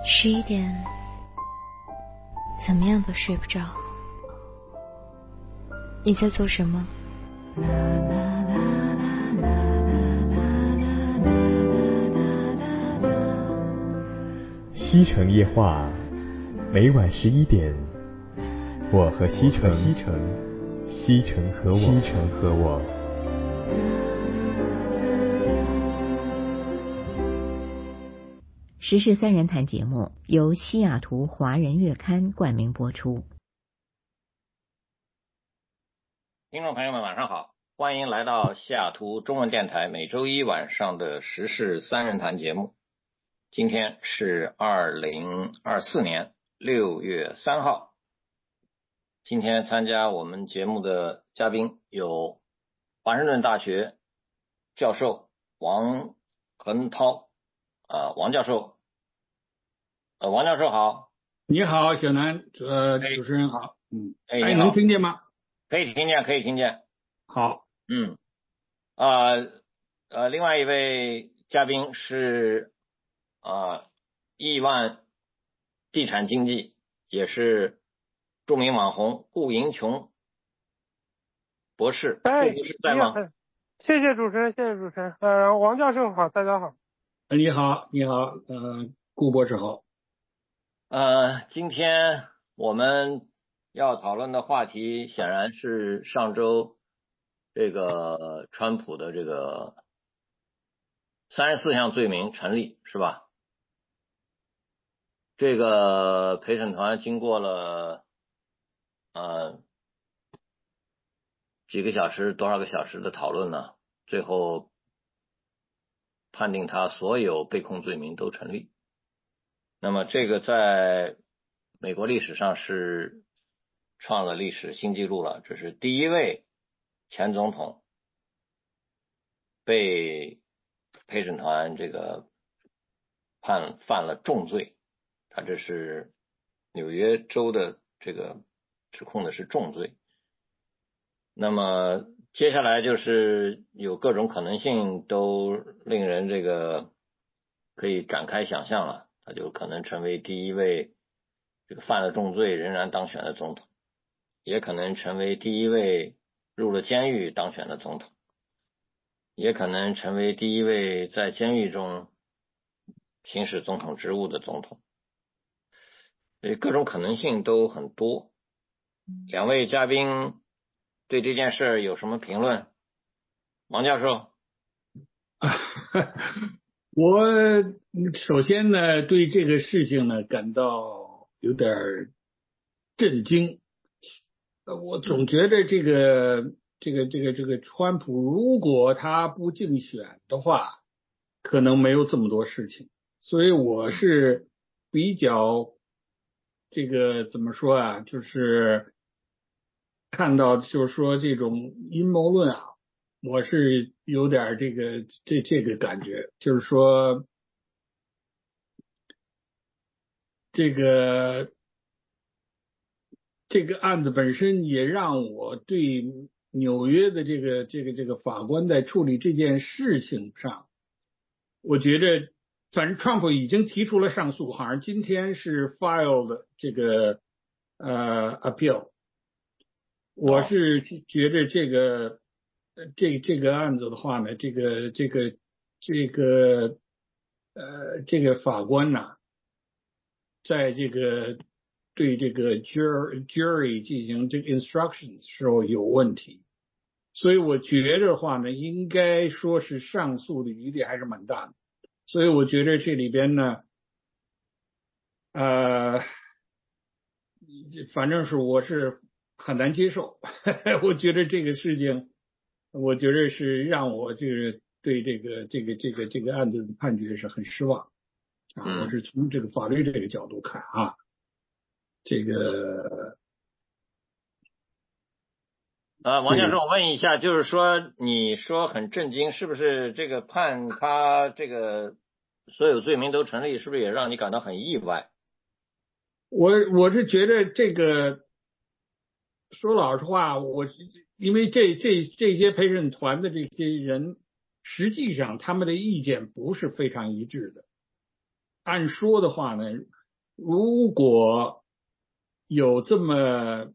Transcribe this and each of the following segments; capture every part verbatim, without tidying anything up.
十一点，怎么样都睡不着。你在做什么？ 西城夜话，每晚十一点，我和西城，西城，西城和我，西城和我。 时事三人谈节目由西雅图华人月刊冠名播出。 听众朋友们晚上好，欢迎来到西雅图中文电台每周一晚上的时事三人谈节目。今天是二零二四年六月三号。今天参加我们节目的嘉宾有华盛顿大学教授王恒涛，呃，王教授，呃，王教授好。 你好，小南，呃，主持人好，嗯， 哎， 哎，能听见吗？ 可以听见，可以听见。 好， 嗯，啊，呃，呃，另外一位嘉宾是啊，亿万地产经纪，也是著名网红顾银琼博士。 哎， 顾博士在吗？ 谢谢主持人，谢谢主持人。呃，王教授好，大家好。 你好，你好，呃，顾博士好。 呃，今天我们要讨论的话题显然是上周这个川普的这个三十四项罪名成立，是吧？这个陪审团经过了呃几个小时多少个小时的讨论呢，最后判定他所有被控罪名都成立。那么这个在美国历史上是创了历史新纪录了，这是第一位前总统被陪审团这个判犯了重罪，他这是纽约州的这个指控的是重罪。那么接下来就是有各种可能性都令人这个可以展开想象了，他就可能成为第一位这个犯了重罪仍然当选的总统，也可能成为第一位入了监狱当选的总统，也可能成为第一位在监狱中行使总统职务的总统。所以各种可能性都很多。两位嘉宾对这件事有什么评论？王教授。 我首先呢，对这个事情呢感到有点震惊。我总觉得这个这个这个这个川普如果他不竞选的话，可能没有这么多事情。所以我是比较这个怎么说啊，就是看到就是说这种阴谋论啊，我是有点这个这这个感觉，就是说这个这个案子本身也让我对纽约的这个这个这个法官在处理这件事情上，我觉得反正 Trump 已经提出了上诉，好像今天是 filed 这个呃 appeal。我是觉得这个这这个案子的话呢，这个这个这个呃这个法官呐，在这个对这个 jury jury 进行这个 instructions 时候有问题，所以我觉得的话呢，应该说是上诉的余地还是蛮大的。所以我觉得这里边呢，呃，反正是我是很难接受。我觉得这个事情，我觉得是让我就是对这个这个这个这个案子的判决是很失望啊。我是从这个法律这个角度看啊，这个。 呃，王教授，我问一下，就是说，你说很震惊，是不是这个判他这个所有罪名都成立，是不是也让你感到很意外？ 我我是觉得这个，说老实话，我因为这这这些陪审团的这些人，实际上他们的意见不是非常一致的。 按说的话呢，如果有这么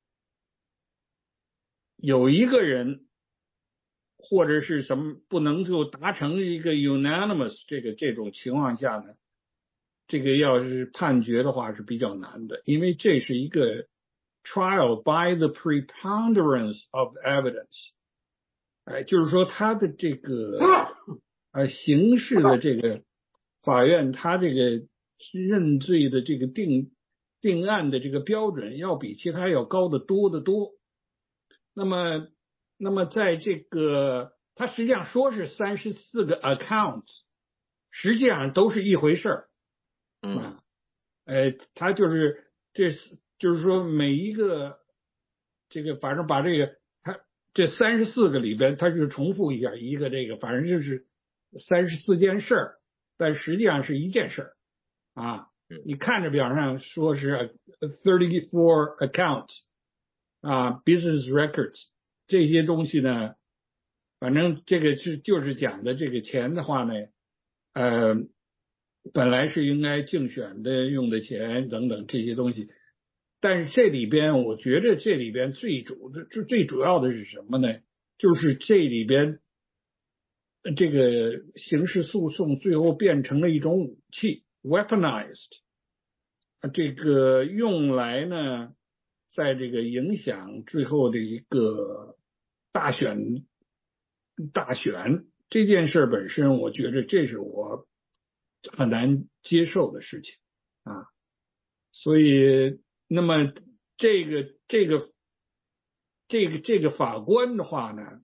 有一个人或者是什么不能够达成一个 unanimous 这个这种情况下呢，这个要是判决的话是比较难的，因为这是一个 trial by the preponderance of evidence， 哎，就是说他的这个呃刑事的这个法院，他这个认罪的这个定定案的这个标准要比其他要高得多得多。那么，那么在这个，它实际上说是三十四个 accounts， 实际上都是一回事儿。 嗯， 呃，它就是这，就是说每一个这个，反正把这个它这三十四个里边，它就重复一下一个这个，反正就是三十四件事儿，但实际上是一件事儿啊。你看着表上说是 thirty four accounts。啊 ，business records 这些东西呢，反正这个是就是讲的这个钱的话呢，呃，本来是应该竞选的用的钱等等这些东西，但是这里边我觉得这里边最主的最最主要的是什么呢？就是这里边这个刑事诉讼最后变成了一种武器 ，weaponized， 这个用来呢。在这个影响最后的一个大选，大选这件事本身，我觉得这是我很难接受的事情啊。所以，那么这个这个这个这个法官的话呢，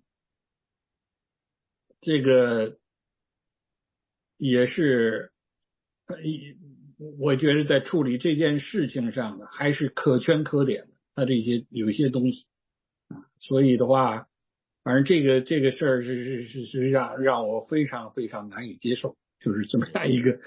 这个也是，我觉得在处理这件事情上呢，还是可圈可点的。他这些有一些东西啊，所以的话，反正这个这个事儿是是是是让让我非常非常难以接受，就是这么样一个。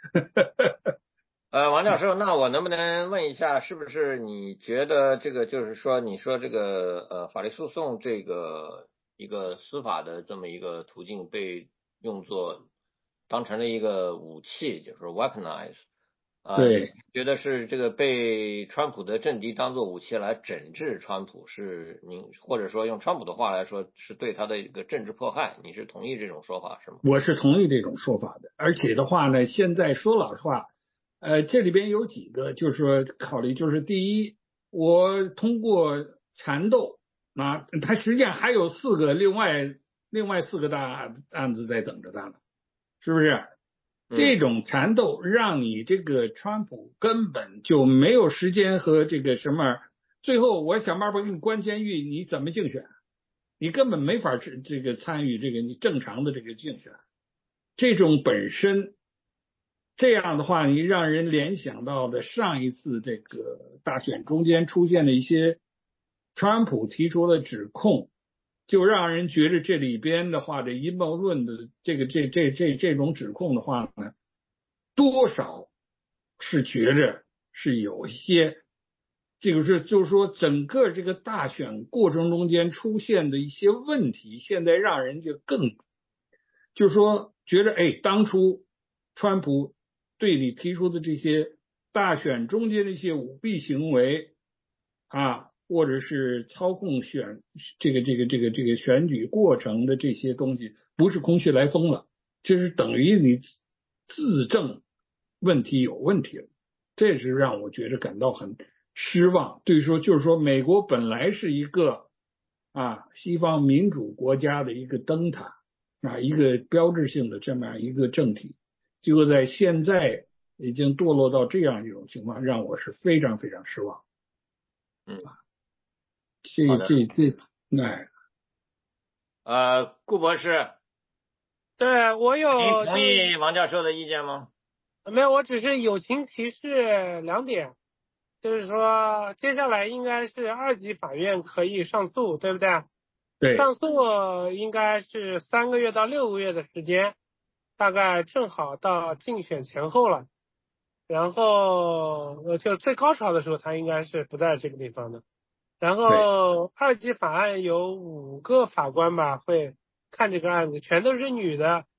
呃，王教授，那我能不能问一下，是不是你觉得这个就是说，你说这个呃法律诉讼这个一个司法的这么一个途径被用作当成了一个武器，就是 weaponize。 对， 觉得是这个被川普的政敌当作武器来整治川普，是您或者说用川普的话来说，是对他的一个政治迫害，你是同意这种说法是吗？ 我是同意这种说法的，而且的话呢，现在说老实话，呃，这里边有几个就是说考虑，就是第一，我通过缠斗啊，他实际上还有四个另外另外四个大案子在等着他呢，是不是？这种缠斗让你这个川普根本就没有时间和这个什么，最后我想办法给你关监狱，你怎么竞选？你根本没法这个参与这个你正常的这个竞选。这种本身这样的话，你让人联想到的上一次这个大选中间出现的一些川普提出的指控。就让人觉得这里边的话，这阴谋论的这个这这这这种指控的话呢，多少是觉着是有一些，这个是就是说整个这个大选过程中间出现的一些问题，现在让人就更，就是说觉得哎，当初川普对你提出的这些大选中间的一些舞弊行为啊。或者是操控选这个这个这个这个选举过程的这些东西，不是空穴来风了，这是等于你自证问题有问题了，这是让我觉得感到很失望。对说就是说，美国本来是一个啊西方民主国家的一个灯塔啊，一个标志性的这么样一个政体，结果在现在已经堕落到这样一种情况，让我是非常非常失望。 嗯。 这这这，哎， 呃，顾博士， 对我有， 您同意王教授的意见吗？ 没有，我只是友情提示两点，就是说接下来应该是二级法院可以上诉，对不对？ 对。 上诉应该是三个月到六个月的时间，大概正好到竞选前后了。然后就最高潮的时候，他应该是不在这个地方的。然后二级法案有五个法官吧会看这个案子，全都是女的，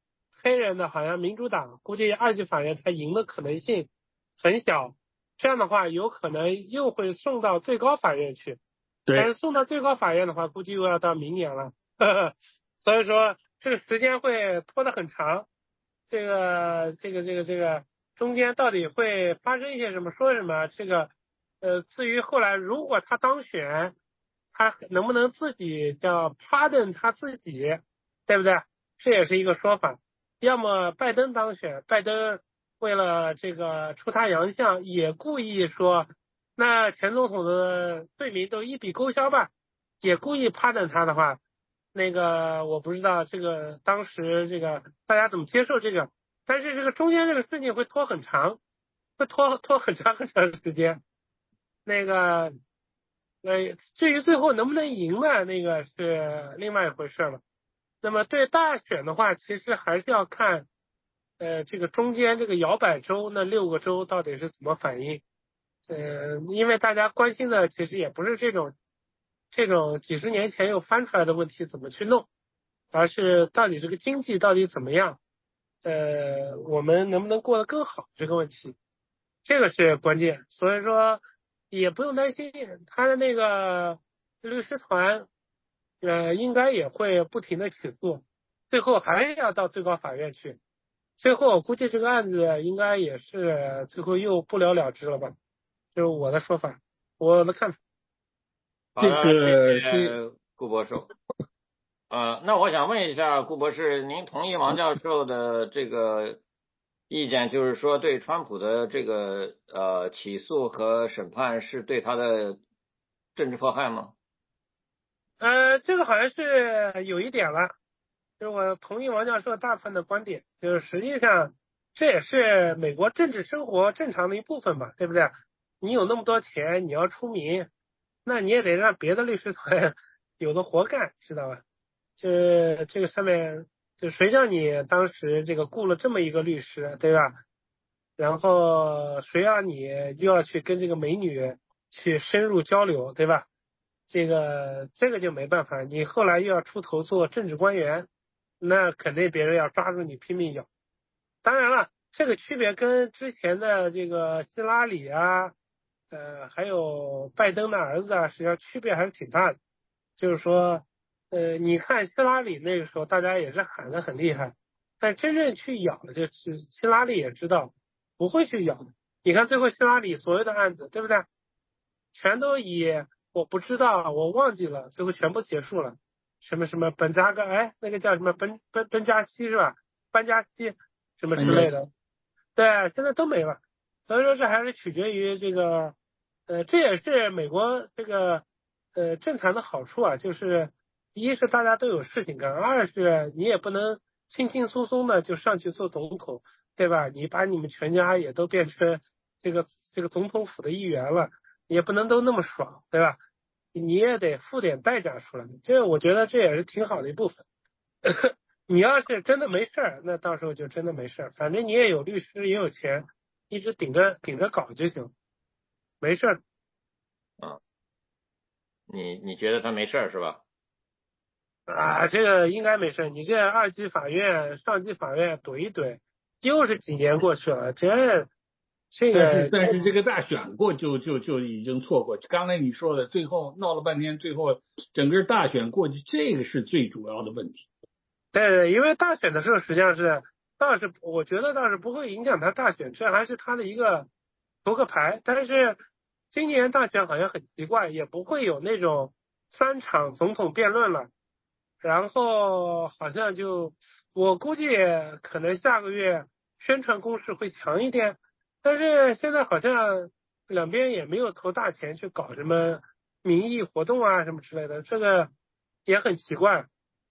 黑人的，好像民主党估计二级法院他赢的可能性很小，这样的话有可能又会送到最高法院去。但是送到最高法院的话，估计又要到明年了，呵呵，所以说这个时间会拖得很长。这个这个这个这个中间到底会发生一些什么，说什么？这个呃，至于后来如果他当选，他能不能自己叫 pardon 他自己，对不对？这也是一个说法。要么拜登当选，拜登为了这个出他洋相，也故意说，那前总统的罪名都一笔勾销吧，也故意 pardon 他的话，那个我不知道这个当时这个大家怎么接受这个，但是这个中间这个事情会拖很长，会拖拖很长很长时间。那个呃，至于最后能不能赢呢，那个是另外一回事了。那么对大选的话，其实还是要看呃这个中间这个摇摆州那六个州到底是怎么反应。呃，因为大家关心的其实也不是这种这种几十年前又翻出来的问题怎么去弄，而是到底这个经济到底怎么样，呃，我们能不能过得更好这个问题，这个是关键。所以说也不用担心，他的那个律师团，呃，应该也会不停的起诉，最后还是要到最高法院去。最后我估计这个案子应该也是最后又不了了之了吧。这是我的说法，我的看法。 这个是顾博士。呃，那我想问一下顾博士，您同意王教授的这个意见，就是说对川普的这个呃起诉和审判是对他的政治迫害吗？ 呃，这个好像是有一点了，就是我同意王教授大部分的观点，就是实际上这也是美国政治生活正常的一部分吧，对不对？你有那么多钱，你要出名，那你也得让别的律师团有的活干，知道吧？就这个上面，就谁叫你当时这个雇了这么一个律师，对吧？然后谁让你又要去跟这个美女去深入交流，对吧？这个这个就没办法，你后来又要出头做政治官员，那肯定别人要抓住你拼命咬。当然了，这个区别跟之前的这个希拉里啊，呃，还有拜登的儿子啊，实际上区别还是挺大的。就是说，呃，你看希拉里那个时候，大家也是喊得很厉害，但真正去咬的，就是希拉里也知道不会去咬的。你看最后希拉里所有的案子，对不对？全都以我不知道，我忘记了，最后全部结束了。什么什么本扎格，哎，那个叫什么本本本加西是吧？班加西什么之类的，对，现在都没了。所以说这还是取决于这个，呃，这也是美国这个呃政坛的好处啊，就是一是大家都有事情干，二是你也不能轻轻松松的就上去做总统，对吧？你把你们全家也都变成这个这个总统府的一员了，也不能都那么爽，对吧？你也得付点代价出来，这我觉得这也是挺好的一部分。你要是真的没事儿，那到时候就真的没事儿，反正你也有律师，也有钱，一直顶着顶着搞就行，没事儿。 啊，你你觉得他没事儿是吧？ 啊，这个应该没事。你这二级法院、上级法院怼一怼，又是几年过去了，这这个但是但是这个大选过就就就已经错过。刚才你说的，最后闹了半天，最后整个大选过去，这个是最主要的问题。 对对，因为大选的时候实际上是倒是我觉得倒是不会影响他大选，这还是他的一个扑克牌。但是今年大选好像很奇怪，也不会有那种三场总统辩论了。然后好像就我估计可能下个月宣传攻势会强一点，但是现在好像两边也没有投大钱去搞什么民意活动啊什么之类的，这个也很奇怪。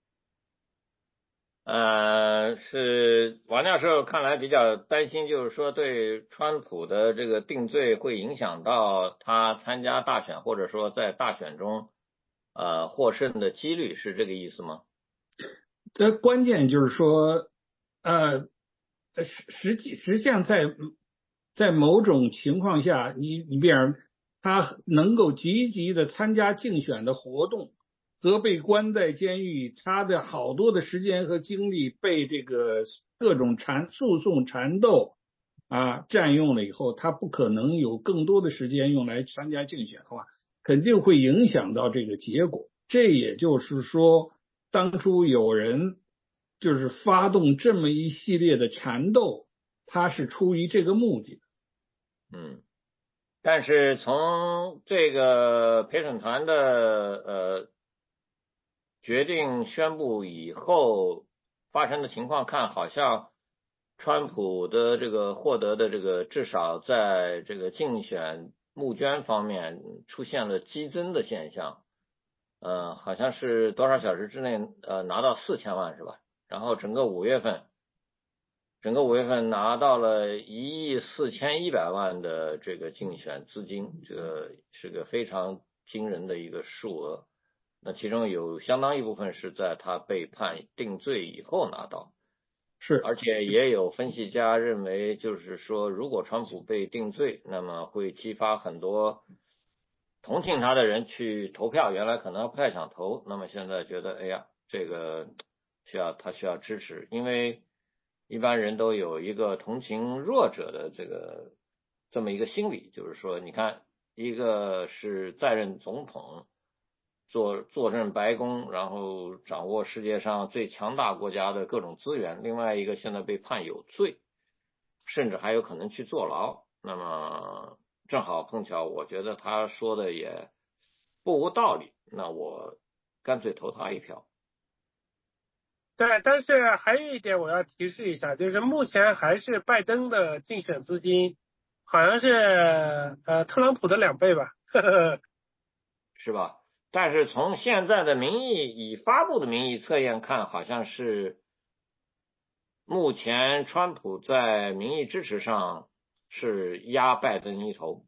呃，是王教授看来比较担心，就是说对川普的这个定罪会影响到他参加大选，或者说在大选中呃获胜的几率，是这个意思吗？ 这关键就是说，呃，实实际实际上在在某种情况下，你你比如他能够积极的参加竞选的活动，和被关在监狱，他的好多的时间和精力被这个各种缠诉讼缠斗啊占用了以后，他不可能有更多的时间用来参加竞选的话，肯定会影响到这个结果。这也就是说，当初有人就是发动这么一系列的缠斗，他是出于这个目的。 嗯，但是从这个陪审团的呃决定宣布以后发生的情况看，好像川普的这个获得的这个至少在这个竞选募捐方面出现了激增的现象。呃，好像是多少小时之内呃拿到四千万是吧？然后整个五月份，整个五月份拿到了一亿四千一百万的这个竞选资金，这个是个非常惊人的一个数额。那其中有相当一部分是在他被判定罪以后拿到。 是， 而且也有分析家认为，就是说，如果川普被定罪，那么会激发很多同情他的人去投票，原来可能不太想投，那么现在觉得，哎呀，这个需要他需要支持，因为一般人都有一个同情弱者的这个这么一个心理，就是说，你看，一个是在任总统，坐坐镇白宫，然后掌握世界上最强大国家的各种资源，另外一个现在被判有罪，甚至还有可能去坐牢，那么正好碰巧，我觉得他说的也不无道理，那我干脆投他一票。 对，但是还有一点我要提示一下，就是目前还是拜登的竞选资金好像是呃特朗普的两倍吧，呵呵， 是吧？但是从现在的民意已发布的民意测验看，好像是目前川普在民意支持上是压拜登一头。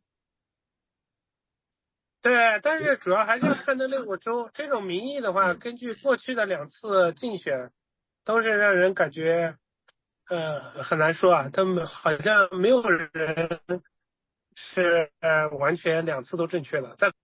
对，但是主要还是要看那六个州。这种民意的话，根据过去的两次竞选，都是让人感觉呃很难说啊。他们好像没有人是呃完全两次都正确的。在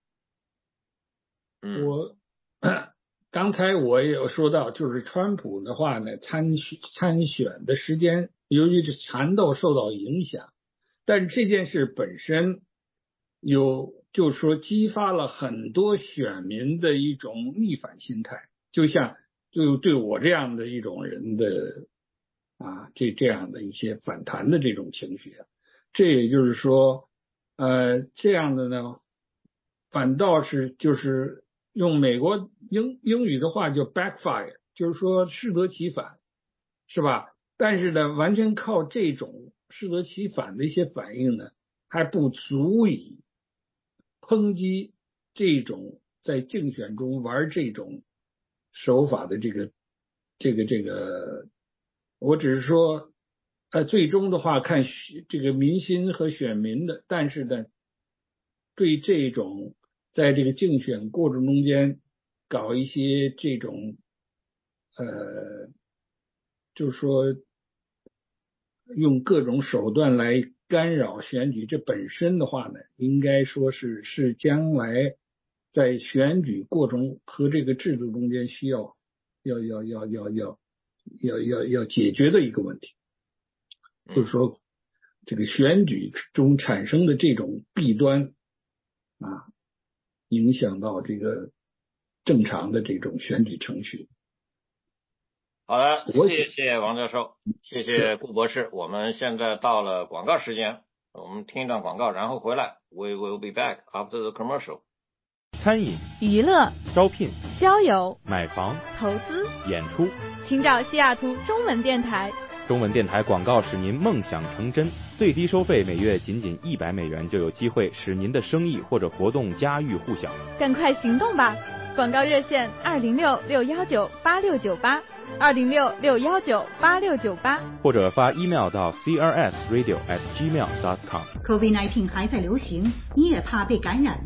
我刚才我也有说到，就是川普的话呢，参参选的时间由于这缠斗受到影响，但是这件事本身有就是说激发了很多选民的一种逆反心态，就像就对我这样的一种人的啊这这样的一些反弹的这种情绪。这也就是说呃这样的呢，反倒是就是用美国英英语的话叫 backfire， 就是说适得其反，是吧？但是呢，完全靠这种适得其反的一些反应呢，还不足以抨击这种在竞选中玩这种手法的这个这个这个。我只是说，呃，最终的话看这个民心和选民的，但是呢，对这种在这个竞选过程中间搞一些这种呃，就是说用各种手段来干扰选举，这本身的话呢，应该说是是将来在选举过程和这个制度中间需要要要要要要要要要解决的一个问题，就是说这个选举中产生的这种弊端啊，影响到这个正常的这种选举程序。 好的，谢谢王教授，谢谢顾博士。我们现在到了广告时间，我们听一段广告，然后回来。We will be back after the commercial. 餐饮、 娱乐、 招聘、 交友、 买房、 投资、 演出， 请找西雅图中文电台。 中文电台广告使您梦想成真，最低收费每月仅仅一百美元，就有机会使您的生意或者活动家喻户晓。 赶快行动吧！广告热线二零六六幺九八六九八，二零六六幺九八六九八， 或者发 email 到 c r s radio at gmail dot com。 COVID 十九 还在流行，你也怕被感染吗？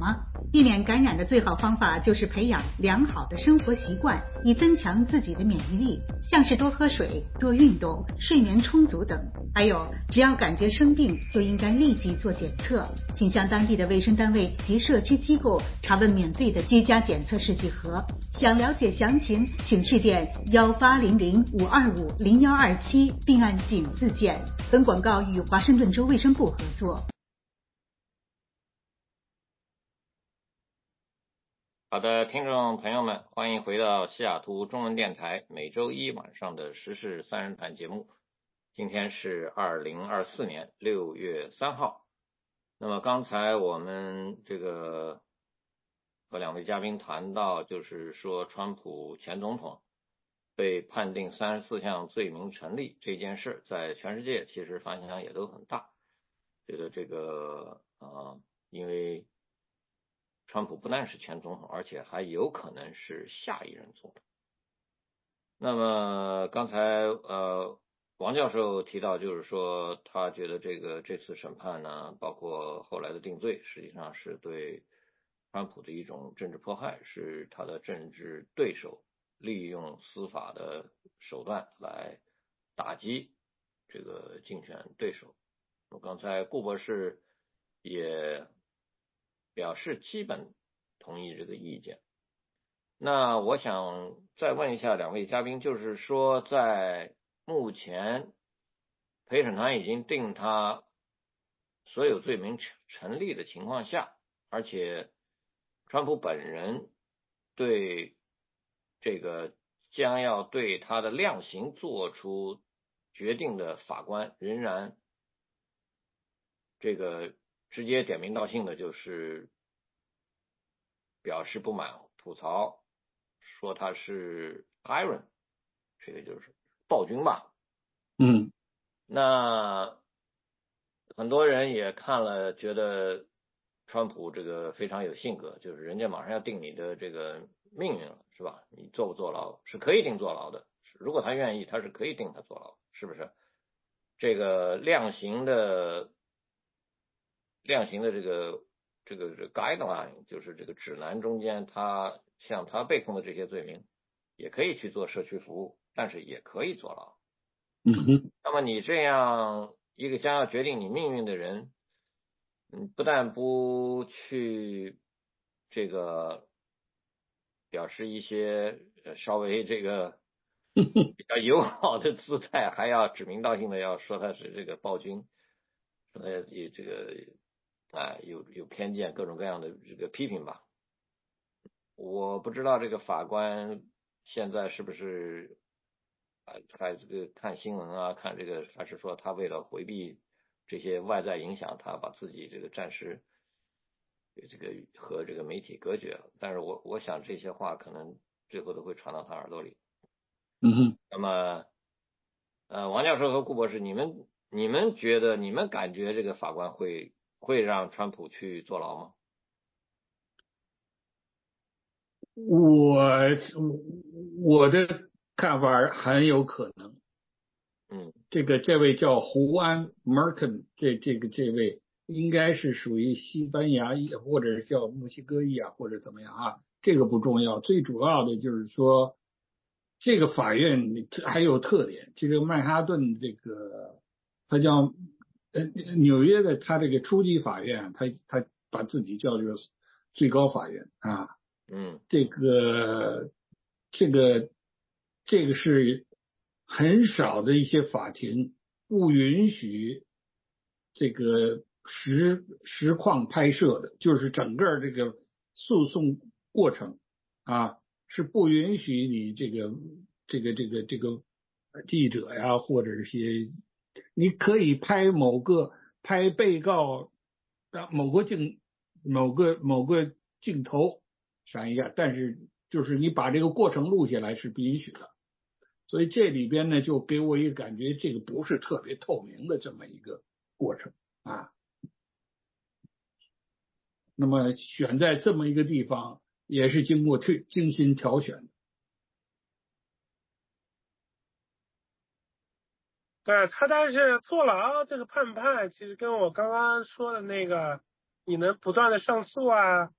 避免感染的最好方法就是培养良好的生活习惯，以增强自己的免疫力，像是多喝水、多运动、睡眠充足等。还有，只要感觉生病，就应该立即做检测，请向当地的卫生单位及社区机构查问免费的居家检测试剂盒。想了解详情，请致电幺八零零五二五零幺二七，并按井字键。本广告与华盛顿州卫生部合作。 好的，听众朋友们，欢迎回到西雅图中文电台每周一晚上的时事三人谈节目。今天是二零二四年六月三号。那么刚才我们这个和两位嘉宾谈到，就是说川普前总统被判定三十四项罪名成立这件事，在全世界其实反响也都很大。觉得这个啊、呃，因为川普不但是前总统，而且还有可能是下一任总统。那么刚才呃王教授提到，就是说他觉得这个这次审判呢，包括后来的定罪，实际上是对川普的一种政治迫害，是他的政治对手利用司法的手段来打击这个竞选对手。我刚才顾博士也表示基本同意这个意见。那我想再问一下两位嘉宾，就是说在目前陪审团已经定他所有罪名成立的情况下，而且川普本人对这个将要对他的量刑做出决定的法官仍然这个直接点名道姓的就是表示不满，吐槽说他是 tyrant， 这个就是暴君吧。 嗯， 那很多人也看了，觉得川普这个非常有性格，就是人家马上要定你的这个命运了，是吧？你坐不坐牢是可以定坐牢的，如果他愿意，他是可以定他坐牢，是不是？这个量刑的量刑的这个这个这个 guideline， 就是这个指南中间，他像他被控的这些罪名，也可以去做社区服务，但是也可以坐牢。 嗯哼。 那么你这样一个将要决定你命运的人，嗯，不但不去这个表示一些稍微这个比较友好的姿态，还要指名道姓的要说他是这个暴君，说他有这个啊有有偏见，各种各样的这个批评吧。我不知道这个法官现在是不是啊，还这个看新闻啊，看这个，还是说他为了回避这些外在影响，他把自己这个暂时这个和这个媒体隔绝了。但是我我想这些话可能最后都会传到他耳朵里。 嗯哼。 那么，呃，王教授和顾博士，你们你们觉得，你们感觉这个法官会会让川普去坐牢吗？ 我我的看法很有可能。 嗯， 这个这位叫胡安·马尔肯，这这个这位应该是属于西班牙裔，或者叫墨西哥裔啊，或者怎么样啊？这个不重要，最主要的就是说，这个法院还有特点。这个曼哈顿这个，它叫呃纽约的，它这个初级法院，它它把自己叫做最高法院啊。 嗯， 这个这个这个是很少的一些法庭不允许这个实实况拍摄的，就是整个这个诉讼过程啊是不允许你这个这个这个这个记者呀，或者一些你可以拍某个拍被告某个镜某个某个镜头闪一下，但是就是你把这个过程录下来是不允许的。所以这里边呢，就给我一个感觉，这个不是特别透明的这么一个过程啊。那么选在这么一个地方，也是经过特精心挑选的。 对他，但是坐牢这个判判，其实跟我刚刚说的那个，你能不断的上诉啊，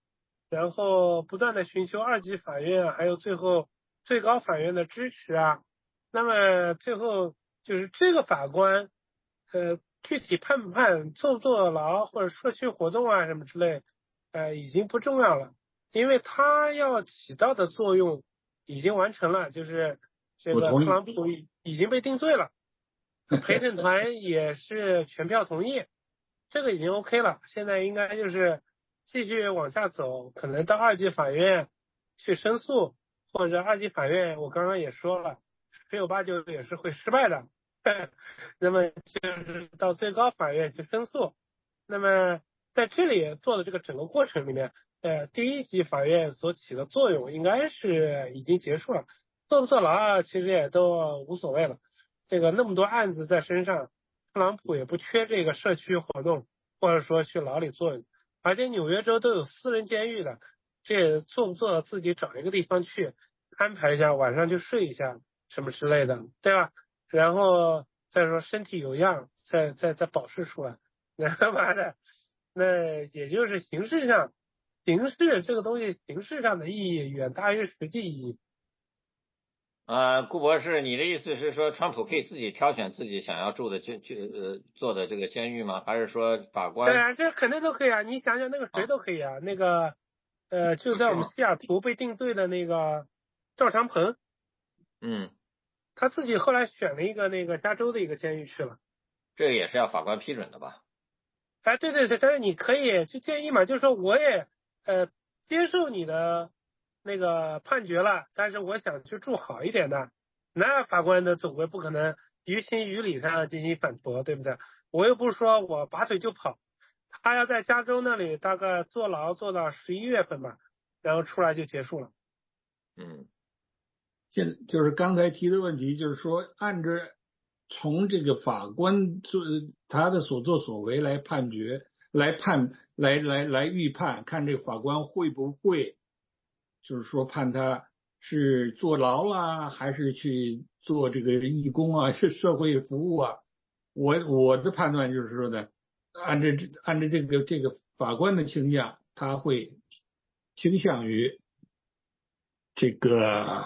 然后不断的寻求二级法院啊，还有最后最高法院的支持啊。那么最后就是这个法官，呃，具体判不判、坐不坐牢或者社区活动啊什么之类，呃，已经不重要了，因为他要起到的作用已经完成了，就是这个特朗普已经被定罪了，陪审团也是全票同意，这个已经 OK 了，现在应该就是继续往下走，可能到二级法院去申诉，或者二级法院我刚刚也说了，十有八九也是会失败的，那么就是到最高法院去申诉。那么在这里做的这个整个过程里面，呃，第一级法院所起的作用应该是已经结束了，坐不坐牢啊，其实也都无所谓了。这个那么多案子在身上，特朗普也不缺这个社区活动，或者说去牢里坐，而且纽约州都有私人监狱的，这做不做自己找一个地方去安排一下，晚上就睡一下什么之类的，对吧？然后再说身体有恙，再再再保释出来，那他妈的，那也就是形式上，形式这个东西形式上的意义远大于实际意义。 呃，顾博士，你的意思是说，川普可以自己挑选自己想要住的监监呃做的这个监狱吗？还是说法官？ 对啊，这肯定都可以啊！你想想，那个谁都可以啊，啊那个呃，就在我们西雅图被定罪的那个赵长鹏， 嗯， 他自己后来选了一个那个加州的一个监狱去了。 这个也是要法官批准的吧？ 哎，对对对，但是你可以就建议嘛，就是说我也呃接受你的那个判决了，但是我想去住好一点的，那法官的总归不可能于情于理上进行反驳，对不对？我又不是说我拔腿就跑，他要在加州那里大概坐牢坐到十一月份吧，然后出来就结束了。 嗯， 现就是刚才提的问题，就是说按照从这个法官做他的所作所为来判决，来判来来来预判，看这个法官会不会，就是说判他是坐牢啦，还是去做这个义工啊，是社会服务啊。我我的判断就是说呢，按照按照这个这个法官的倾向，他会倾向于这个。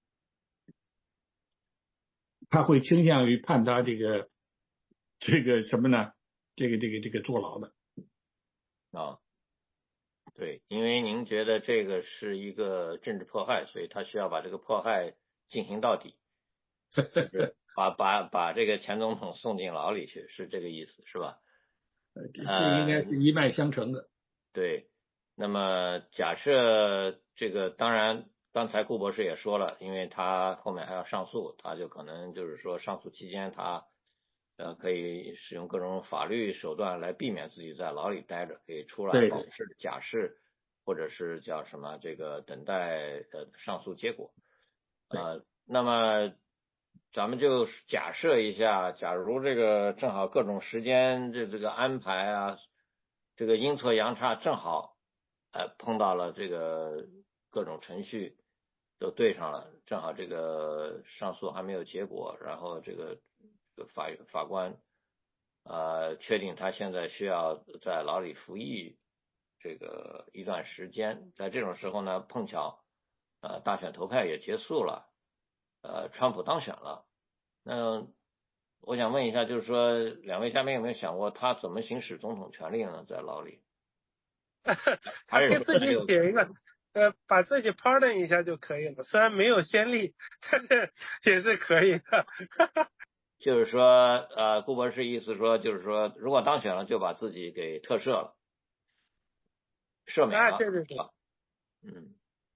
他会倾向于判他这个这个什么呢？这个这个这个坐牢的啊，对，因为您觉得这个是一个政治迫害，所以他需要把这个迫害进行到底，就是把把把这个前总统送进牢里去，是这个意思，是吧？ 呃，这这应该是一脉相承的。 呃、对，那么假设这个，当然。刚才顾博士也说了，因为他后面还要上诉，他就可能就是说上诉期间他呃可以使用各种法律手段来避免自己在牢里待着，可以出来保释、假释，或者是叫什么这个等待呃上诉结果。呃，那么咱们就假设一下，假如这个正好各种时间这这个安排啊，这个阴错阳差正好呃碰到了这个各种程序。都对上了，正好这个上诉还没有结果，然后这个这个法法官呃确定他现在需要在牢里服役这个一段时间，在这种时候呢，碰巧呃大选投票也结束了，呃川普当选了，那我想问一下，就是说两位嘉宾有没有想过他怎么行使总统权力呢？在牢里， 他可以自己写一个。呃，把自己 pardon 一下就可以了，虽然没有先例，但是也是可以的。 就是说，呃，顾博士意思说，就是说，如果当选了，就把自己给特赦了，赦免了。 啊，对对对。 嗯。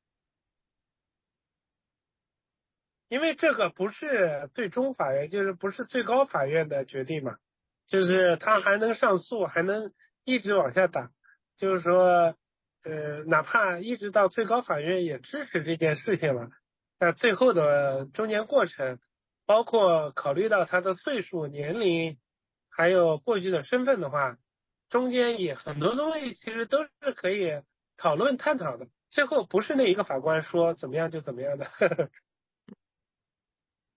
因为这个不是最终法院，就是不是最高法院的决定嘛，就是他还能上诉，还能一直往下打，就是说。呃，哪怕一直到最高法院也支持这件事情了，那最后的中间过程，包括考虑到他的岁数、年龄，还有过去的身份的话，中间也很多东西其实都是可以讨论探讨的。最后不是那一个法官说怎么样就怎么样的。呵呵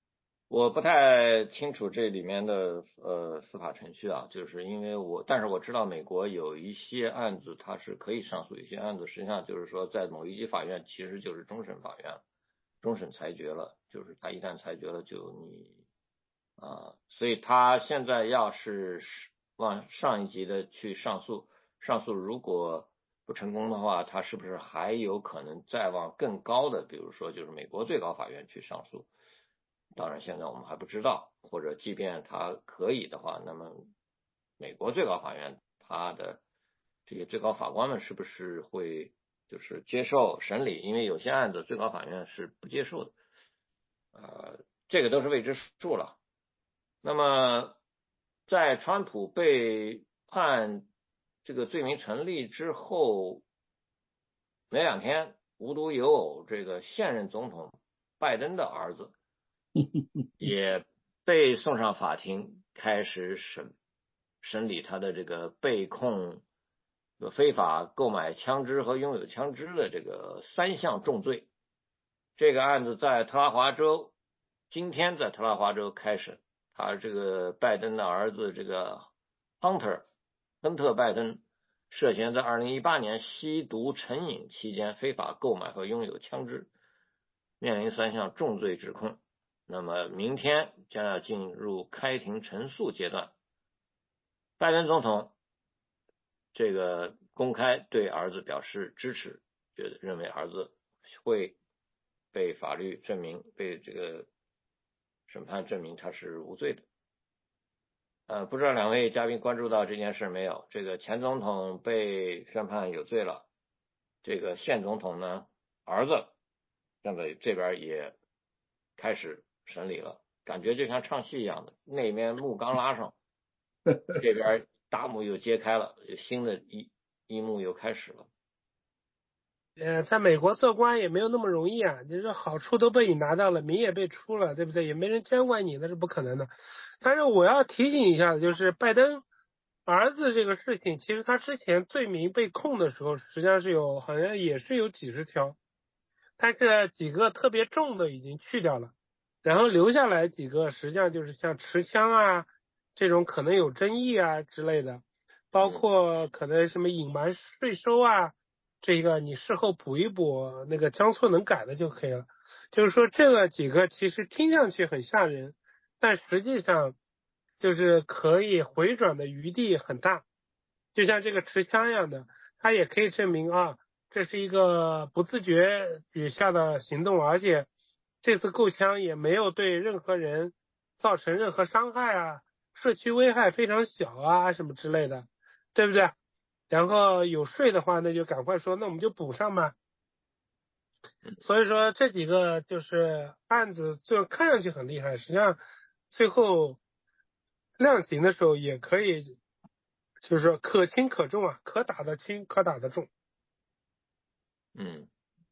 我不太清楚这里面的呃司法程序啊，就是因为我，但是我知道美国有一些案子它是可以上诉，有些案子实际上就是说在某一级法院其实就是终审法院，终审裁决了，就是他一旦裁决了就你啊，所以他现在要是往上一级的去上诉，上诉如果不成功的话，他是不是还有可能再往更高的，比如说就是美国最高法院去上诉？当然，现在我们还不知道，或者即便他可以的话，那么美国最高法院他的这些最高法官们是不是会就是接受审理？因为有些案子最高法院是不接受的，呃，这个都是未知数了。那么在川普被判这个罪名成立之后没两天，无独有偶，这个现任总统拜登的儿子也被送上法庭，开始审审理他的这个被控非法购买枪支和拥有枪支的这个三项重罪。这个案子在特拉华州，今天在特拉华州开审。他这个拜登的儿子这个 Hunter 亨特拜登涉嫌在二零一八年吸毒成瘾期间非法购买和拥有枪支，面临三项重罪指控。那么明天将要进入开庭陈述阶段。拜登总统这个公开对儿子表示支持，觉得认为儿子会被法律证明，被这个审判证明他是无罪的。呃，不知道两位嘉宾关注到这件事没有？这个前总统被宣判有罪了，这个现总统呢，儿子现在这边也开始审理了，感觉就像唱戏一样的，那边幕刚拉上，这边大幕又揭开了，新的一一幕又开始了。 呃，在美国做官也没有那么容易啊，就是好处都被你拿到了，名也被出了，对不对？也没人监管你，那是不可能的。但是我要提醒一下的就是，拜登儿子这个事情，其实他之前罪名被控的时候，实际上是有好像也是有几十条，但是几个特别重的已经去掉了，然后留下来几个实际上就是像持枪啊这种可能有争议啊之类的，包括可能什么隐瞒税收啊。这个你事后补一补，那个将错能改的就可以了。就是说这个几个其实听上去很吓人，但实际上就是可以回转的余地很大。就像这个持枪一样的，它也可以证明啊，这是一个不自觉举下的行动，而且这次购枪也没有对任何人造成任何伤害啊，社区危害非常小啊，什么之类的，对不对？然后有税的话，那就赶快说，那我们就补上嘛。所以说这几个就是案子，就看上去很厉害，实际上最后量刑的时候也可以，就是说可轻可重啊，可打得轻，可打得重。 嗯，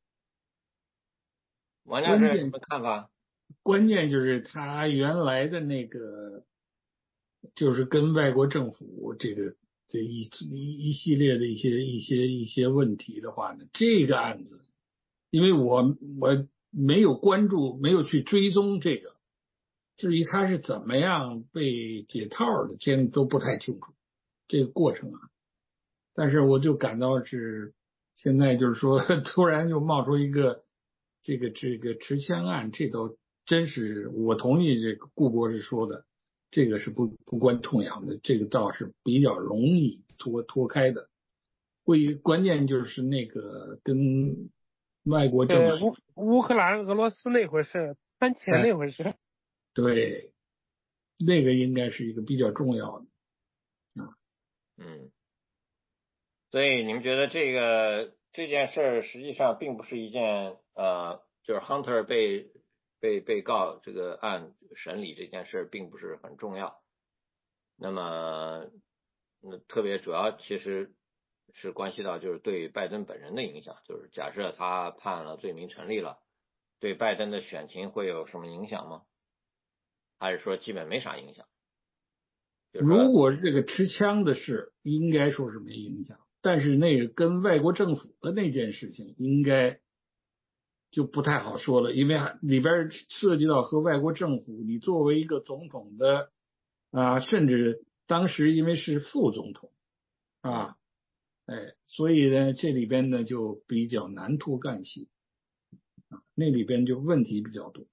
王教授有什么看法？ 关键就是他原来的那个，就是跟外国政府这个。这一一一系列的一些一些一些问题的话呢，这个案子，因为我我没有关注，没有去追踪这个，至于他是怎么样被解套的，这都不太清楚这个过程啊。但是我就感到是现在就是说，突然就冒出一个这个这个持枪案，这都真是我同意这个顾博士说的。这个是不不关痛痒的，这个倒是比较容易脱脱开的。会关键就是那个跟外国政府， 乌乌克兰、俄罗斯那回事，番茄那回事。 对，那个应该是一个比较重要的啊。 嗯，所以你们觉得这个这件事儿实际上并不是一件呃，就是 Hunter 被。被被告这个案审理这件事并不是很重要，那么那特别主要其实是关系到就是对拜登本人的影响，就是假设他判了罪名成立了，对拜登的选情会有什么影响吗？还是说基本没啥影响？ 如果这个持枪的事，应该说是没影响，但是那个跟外国政府的那件事情，应该就不太好说了，因为里边涉及到和外国政府，你作为一个总统的啊，甚至当时因为是副总统啊，哎，所以呢，这里边呢就比较难脱干系啊，那里边就问题比较多。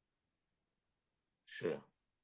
是。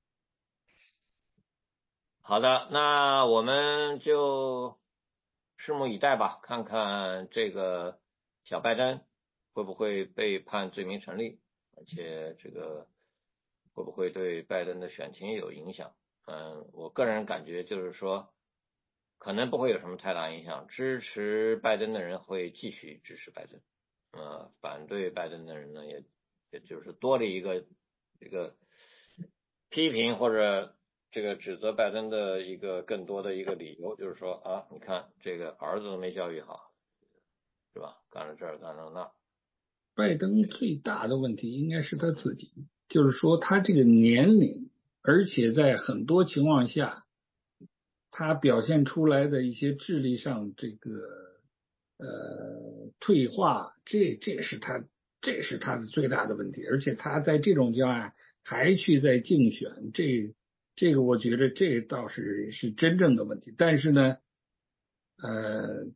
好的，那我们就拭目以待吧，看看这个小拜登会不会被判罪名成立，而且这个会不会对拜登的选情有影响。嗯，我个人感觉就是说可能不会有什么太大影响，支持拜登的人会继续支持拜登，呃，反对拜登的人呢也也就是多了一个这个批评或者这个指责拜登的一个更多的一个理由，就是说啊，你看这个儿子都没教育好，是吧？干了这儿干了那。 拜登最大的问题应该是他自己，就是说他这个年龄，而且在很多情况下，他表现出来的一些智力上这个呃退化，这这是他这是他的最大的问题，而且他在这种情况下还去在竞选，这这个我觉得这倒是是真正的问题，但是呢，呃。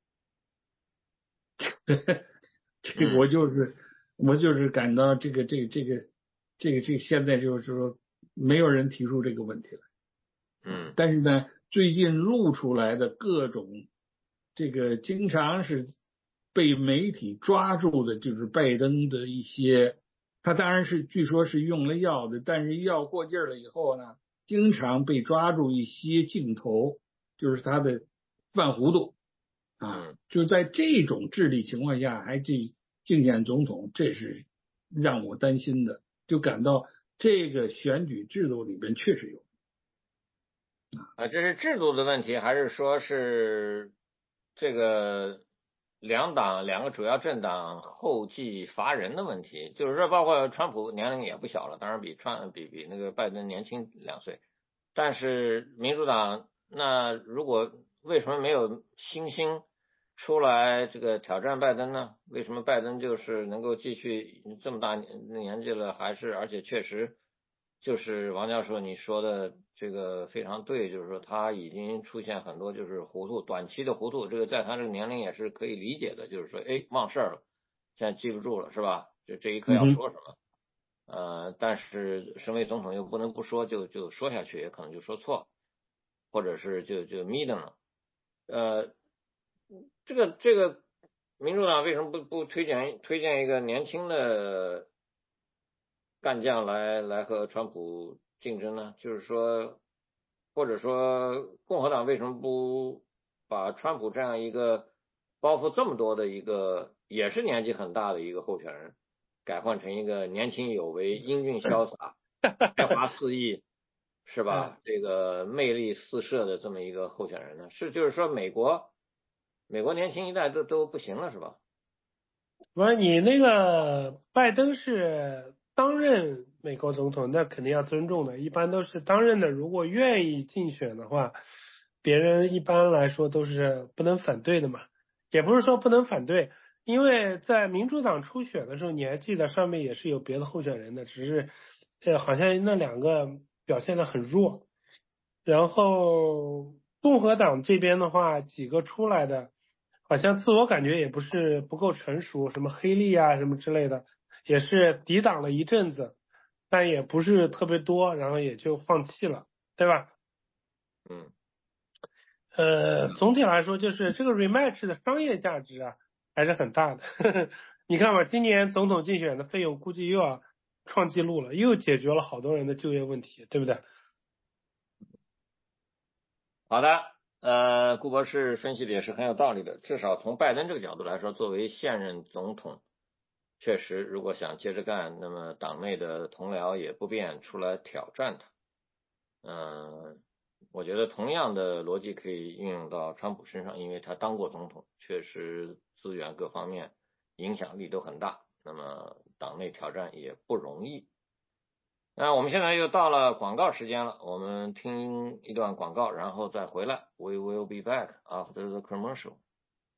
这个我就是我就是感到这个这个这个这个这个现在就是说没有人提出这个问题来， 嗯， 但是呢，最近露出来的各种这个经常是被媒体抓住的，就是拜登的一些，他当然是据说是用了药的，但是药过劲儿了以后呢，经常被抓住一些镜头，就是他的犯糊涂。啊，就在这种智力情况下还竞竞选总统，这是让我担心的，就感到这个选举制度里边确实有啊，这是制度的问题，还是说是这个两党两个主要政党后继乏人的问题？就是说，包括川普年龄也不小了，当然比川比比那个拜登年轻两岁，但是民主党那如果为什么没有新星出来这个挑战拜登呢？为什么拜登就是能够继续这么大年纪了，还是而且确实就是王教授你说的这个非常对，就是说他已经出现很多就是糊涂，短期的糊涂，这个在他这个年龄也是可以理解的，就是说哎忘事儿了，现在记不住了是吧？就这一刻要说什么？呃，但是身为总统又不能不说，就就说下去，也可能就说错，或者是就就 meeting 了，呃。这个这个民主党为什么不不推荐推荐一个年轻的干将来来和川普竞争呢？就是说，或者说共和党为什么不把川普这样一个包袱这么多的一个也是年纪很大的一个候选人，改换成一个年轻有为、英俊潇洒、才华四溢，是吧？这个魅力四射的这么一个候选人呢？是就是说美国。美国年轻一代都都不行了是吧？ 不是你那个拜登是当任美国总统，那肯定要尊重的。一般都是当任的，如果愿意竞选的话，别人一般来说都是不能反对的嘛。也不是说不能反对，因为在民主党初选的时候，你还记得上面也是有别的候选人的，只是呃好像那两个表现的很弱。然后共和党这边的话，几个出来的。好像自我感觉也不是不够成熟，什么黑利啊什么之类的，也是抵挡了一阵子，但也不是特别多，然后也就放弃了，对吧？ 嗯， 呃，总体来说就是这个 rematch 的商业价值啊还是很大的。呵呵，你看吧，今年总统竞选的费用估计又要创纪录了，又解决了好多人的就业问题，对不对？ 好的。呃，顾博士分析的也是很有道理的，至少从拜登这个角度来说，作为现任总统，确实如果想接着干，那么党内的同僚也不便出来挑战他。嗯、呃，我觉得同样的逻辑可以运用到川普身上，因为他当过总统，确实资源各方面影响力都很大，那么党内挑战也不容易。那我们现在又到了广告时间了，我们听一段广告，然后再回来。We will be back after the commercial.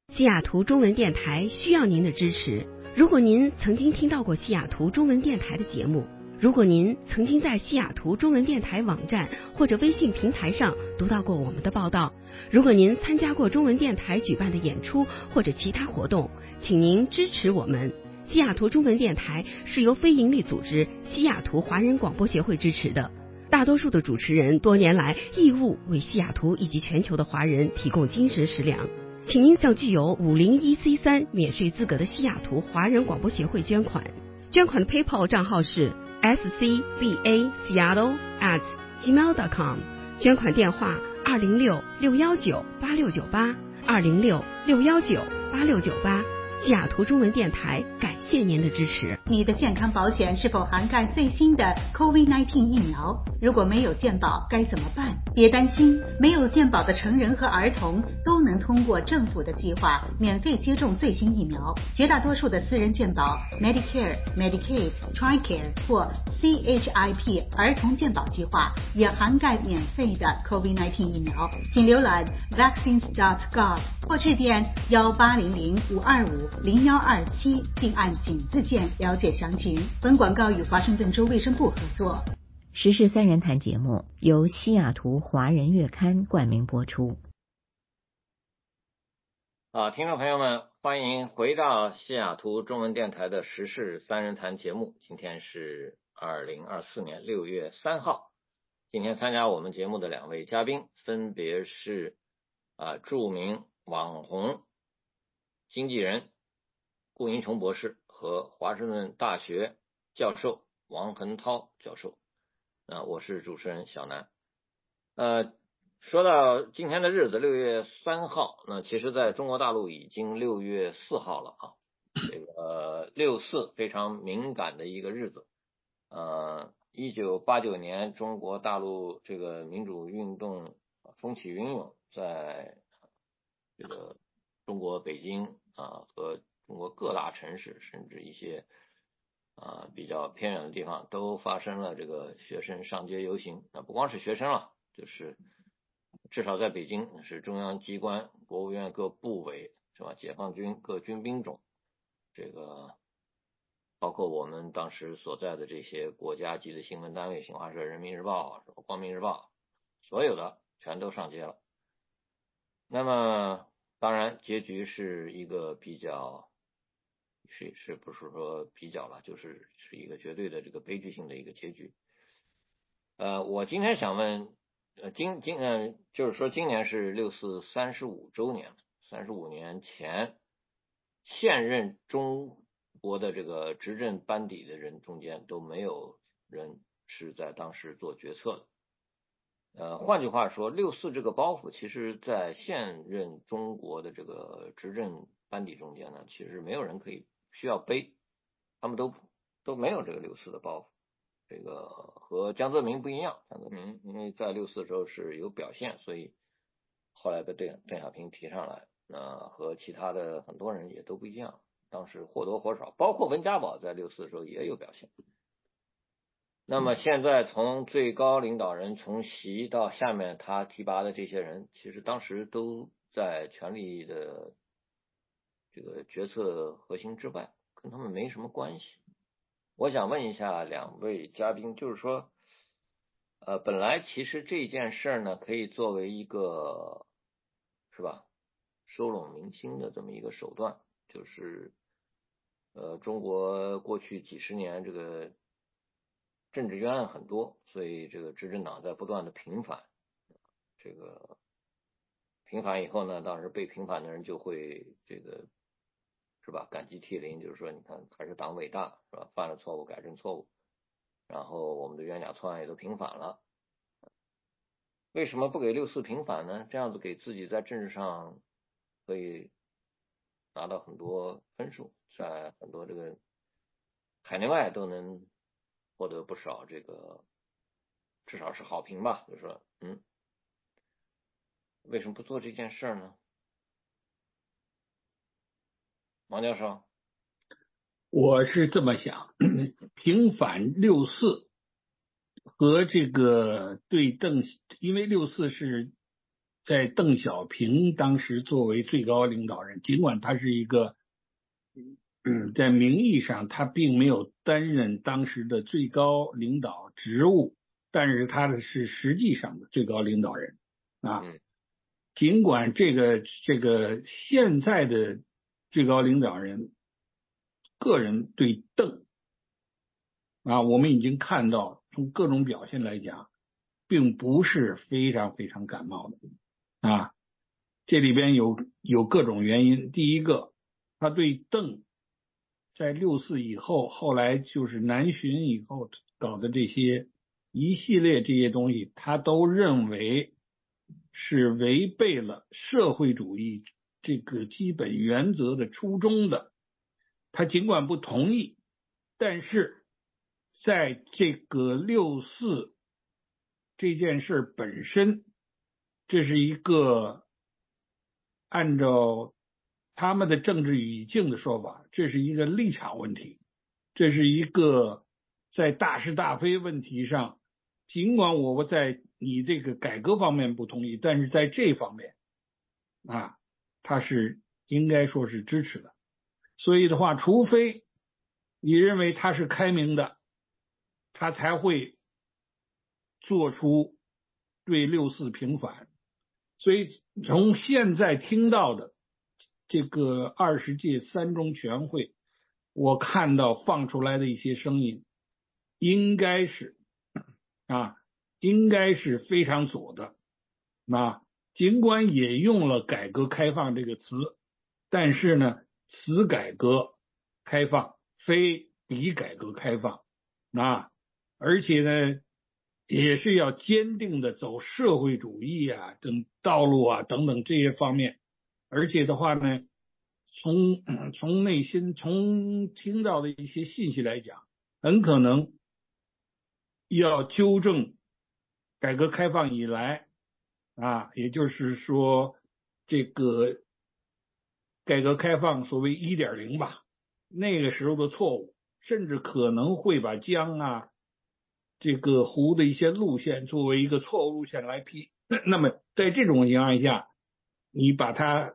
西雅图中文电台需要您的支持。如果您曾经听到过西雅图中文电台的节目，如果您曾经在西雅图中文电台网站或者微信平台上读到过我们的报道，如果您参加过中文电台举办的演出或者其他活动，请您支持我们。西雅图中文电台是由非营利组织西雅图华人广播协会支持的，大多数的主持人多年来义务为西雅图以及全球的华人提供精神食粮。请您向具有五零一 C 三免税资格的西雅图华人广播协会捐款，捐款的 PayPal 账号是 s c b a seattle at gmail dot com， 捐款电话二零六六幺九八六九八二零六六幺九八六九八。西雅图中文电台感谢您的支持。 你的健康保险是否涵盖最新的 COVID 十九 疫苗？如果没有健保该怎么办？别担心，没有健保的成人和儿童都能通过政府的计划免费接种最新疫苗。绝大多数的私人健保 Medicare、Medicaid、Tricare 或 C H I P 儿童健保计划也涵盖免费的 COVID 十九 疫苗。请浏览 vaccines dot gov 或致电幺八零零五二五零幺二七，并按井字键了解详情。本广告与华盛顿州卫生部合作。 时事三人谈节目由西雅图华人月刊冠名播出。 啊，听众朋友们，欢迎回到西雅图中文电台的时事三人谈节目。今天是二零二四年六月三号。今天参加我们节目的两位嘉宾分别是啊著名网红经纪人顾英琼博士和华盛顿大学教授王恒涛教授。啊，我是主持人小南。呃，说到今天的日子，六月三号，那其实在中国大陆已经六月四号了啊。这个六四非常敏感的一个日子。呃，一九八九年中国大陆这个民主运动风起云涌，在这个中国北京啊和中国各大城市，甚至一些啊，比较偏远的地方都发生了这个学生上街游行。那不光是学生了，就是至少在北京是中央机关、国务院各部委是吧？解放军各军兵种，这个包括我们当时所在的这些国家级的新闻单位，新华社、人民日报、什么光明日报，所有的全都上街了。那么当然结局是一个比较。是是不是说比较了，就是是一个绝对的这个悲剧性的一个结局。呃，我今天想问，呃，今今呃，就是说今年是六四三十五周年，三十五年前，现任中国的这个执政班底的人中间都没有人是在当时做决策的。呃，换句话说，六四这个包袱，其实在现任中国的这个执政班底中间呢，其实没有人可以需要背，他们都都没有这个六四的包袱。这个和江泽民不一样，江泽民因为在六四的时候是有表现，所以后来被邓邓小平提上来。那和其他的很多人也都不一样，当时或多或少，包括温家宝在六四的时候也有表现。那么现在从最高领导人从习到下面他提拔的这些人，其实当时都在权力的这个决策核心之外，跟他们没什么关系。我想问一下两位嘉宾，就是说呃，本来其实这件事呢可以作为一个是吧收拢民心的这么一个手段，就是呃中国过去几十年这个政治冤案很多，所以这个执政党在不断的平反，这个平反以后呢，当时被平反的人就会这个是吧感激涕零，就是说你看还是党伟大是吧，犯了错误改正错误，然后我们的冤假错案也都平反了。为什么不给六四平反呢？这样子给自己在政治上可以拿到很多分数，在很多这个海内外都能获得不少这个至少是好评吧，就是说嗯，为什么不做这件事呢？王教授。 我是这么想，平反六四和这个对邓，因为六四是在邓小平当时作为最高领导人，尽管他是一个，嗯，在名义上他并没有担任当时的最高领导职务，但是他的是实际上的最高领导人啊。尽管这个这个现在的最高领导人个人对邓啊，我们已经看到从各种表现来讲，并不是非常非常感冒的啊。这里边有有各种原因。第一个，他对邓在六四以后，后来就是南巡以后搞的这些一系列这些东西，他都认为是违背了社会主义这个基本原则的初衷的。他尽管不同意，但是在这个六四这件事本身，这是一个按照他们的政治语境的说法，这是一个立场问题，这是一个在大是大非问题上，尽管我在你这个改革方面不同意，但是在这方面啊，他是应该说是支持的。所以的话，除非你认为他是开明的，他才会做出对六四平反。所以从现在听到的这个二十届三中全会，我看到放出来的一些声音，应该是啊，应该是非常左的。啊，尽管也用了改革开放这个词，但是呢，此改革开放非彼改革开放啊，而且呢，也是要坚定的走社会主义啊等道路啊等等这些方面。而且的话呢，从从内心从听到的一些信息来讲，很可能要纠正改革开放以来啊，也就是说这个改革开放所谓 一点零 吧，那个时候的错误，甚至可能会把江啊这个湖的一些路线作为一个错误路线来批。那么在这种情况下，你把它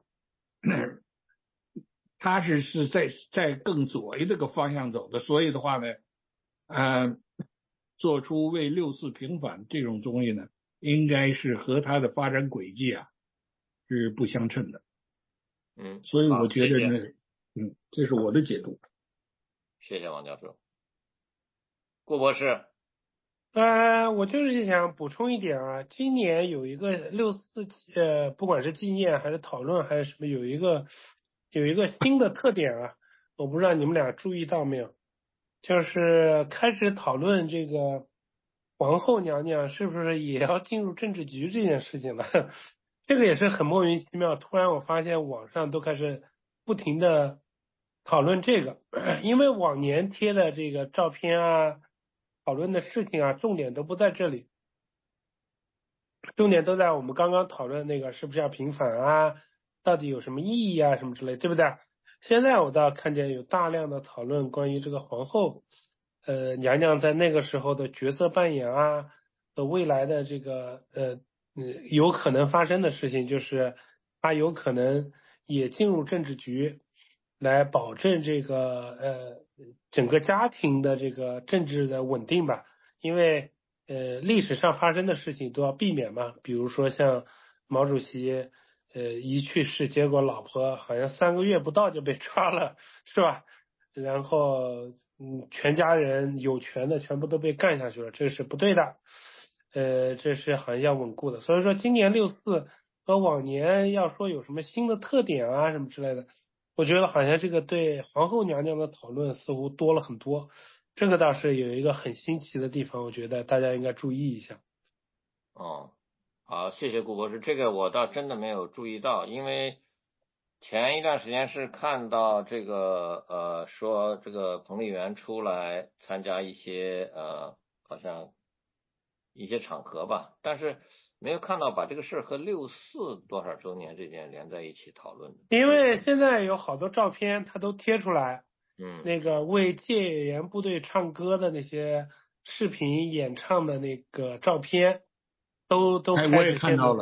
它是是在在更左一这个方向走的，所以的话呢，呃，做出为六四平反这种东西呢，应该是和它的发展轨迹啊是不相称的。 嗯， 所以我觉得呢， 谢谢嗯，这是我的解读。 谢谢王教授。顾博士。 呃，我就是想补充一点啊，今年有一个六四呃，不管是纪念还是讨论还是什么，有一个有一个新的特点啊，我不知道你们俩注意到没有，就是开始讨论这个皇后娘娘是不是也要进入政治局这件事情了。这个也是很莫名其妙，突然我发现网上都开始不停的讨论这个，因为往年贴的这个照片啊，讨论的事情啊，重点都不在这里，重点都在我们刚刚讨论那个是不是要平反啊，到底有什么意义啊，什么之类，对不对？现在我倒看见有大量的讨论关于这个皇后呃娘娘在那个时候的角色扮演啊，和未来的这个呃嗯有可能发生的事情，就是她有可能也进入政治局，来保证这个呃整个家庭的这个政治的稳定吧。因为呃历史上发生的事情都要避免嘛，比如说像毛主席呃一去世，结果老婆好像三个月不到就被抓了，是吧？然后嗯全家人有权的全部都被干下去了，这是不对的。呃这是好像要稳固的。所以说今年六四和往年要说有什么新的特点啊什么之类的，我觉得好像这个对皇后娘娘的讨论似乎多了很多，这个倒是有一个很新奇的地方，我觉得大家应该注意一下。 哦，好，谢谢顾博士，这个我倒真的没有注意到，因为前一段时间是看到这个呃说这个彭丽媛出来参加一些呃好像一些场合吧，但是没有看到把这个事和六四多少周年这件连在一起讨论的。 因为现在有好多照片他都贴出来， 嗯， 那个为戒严部队唱歌的那些视频演唱的那个照片，都都哎，我也开始现在看到了。